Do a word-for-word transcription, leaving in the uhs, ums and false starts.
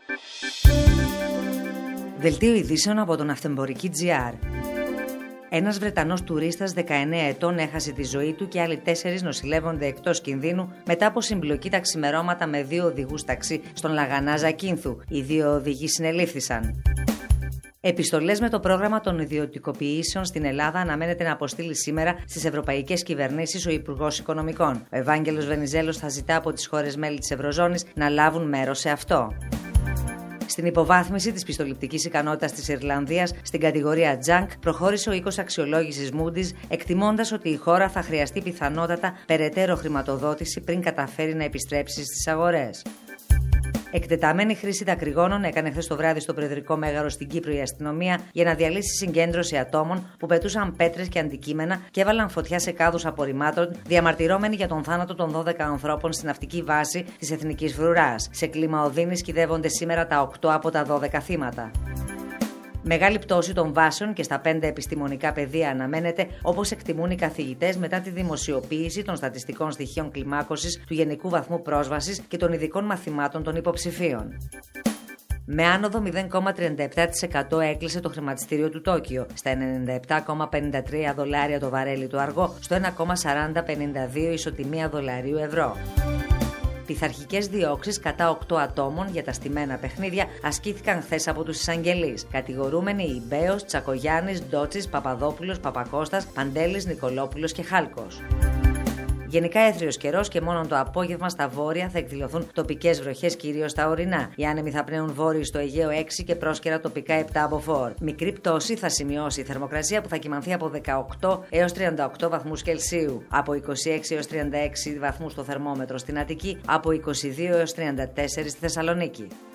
Δελτίο ειδήσεων από τον Ναυτεμπορική τζι αρ. Ένας Βρετανός τουρίστας δεκαεννέα ετών έχασε τη ζωή του και άλλοι τέσσερις νοσηλεύονται εκτός κινδύνου μετά από συμπλοκή τα ξημερώματα με δύο οδηγούς ταξί στον Λαγανά Ζακίνθου. Οι δύο οδηγοί συνελήφθησαν. Επιστολές με το πρόγραμμα των ιδιωτικοποιήσεων στην Ελλάδα αναμένεται να αποστείλει σήμερα στις ευρωπαϊκές κυβερνήσεις ο Υπουργός Οικονομικών. Ο Ευάγγελος Βενιζέλος θα ζητά από τις χώρες μέλη της Ευρωζώνης να λάβουν μέρος σε αυτό. Στην υποβάθμιση της πιστοληπτικής ικανότητας της Ιρλανδίας στην κατηγορία Junk προχώρησε ο οίκος αξιολόγησης Moody's, εκτιμώντας ότι η χώρα θα χρειαστεί πιθανότατα περαιτέρω χρηματοδότηση πριν καταφέρει να επιστρέψει στις αγορές. Εκτεταμένη χρήση δακρυγόνων έκανε χθες το βράδυ στο Προεδρικό Μέγαρο στην Κύπρο η αστυνομία για να διαλύσει συγκέντρωση ατόμων που πετούσαν πέτρες και αντικείμενα και έβαλαν φωτιά σε κάδους απορριμμάτων, διαμαρτυρώμενοι για τον θάνατο των δώδεκα ανθρώπων στην ναυτική βάση της Εθνικής Φρουράς. Σε κλίμα οδύνης κυδεύονται σήμερα τα οκτώ από τα δώδεκα θύματα. Μεγάλη πτώση των βάσεων και στα πέντε επιστημονικά πεδία αναμένεται, όπως εκτιμούν οι καθηγητές μετά τη δημοσιοποίηση των στατιστικών στοιχείων κλιμάκωσης του γενικού βαθμού πρόσβασης και των ειδικών μαθημάτων των υποψηφίων. Με άνοδο μηδέν κόμμα τριάντα επτά τοις εκατό έκλεισε το χρηματιστήριο του Τόκιο στα ενενήντα επτά κόμμα πενήντα τρία δολάρια το βαρέλι του αργό, στο ένα κόμμα σαράντα πενήντα δύο ισοτιμία δολαρίου ευρώ. Πειθαρχικές διώξεις κατά οκτώ ατόμων για τα στημένα παιχνίδια ασκήθηκαν χθες από τους εισαγγελείς. Κατηγορούμενοι οι Μπέος, Τσακογιάννης, Ντότσης, Παπαδόπουλος, Παπακώστας, Παντέλης, Νικολόπουλος και Χάλκος. Γενικά έθριος καιρός και μόνο το απόγευμα στα βόρεια θα εκδηλωθούν τοπικές βροχές, κυρίως στα ορεινά. Οι άνεμοι θα πνέουν βόρειοι στο Αιγαίο έξι και πρόσκαιρα τοπικά επτά από φορ. Μικρή πτώση θα σημειώσει η θερμοκρασία που θα κυμανθεί από δεκαοκτώ έως τριάντα οκτώ βαθμούς Κελσίου. Από είκοσι έξι έως τριάντα έξι βαθμούς το θερμόμετρο στην Αττική, από είκοσι δύο έως τριάντα τέσσερα στη Θεσσαλονίκη.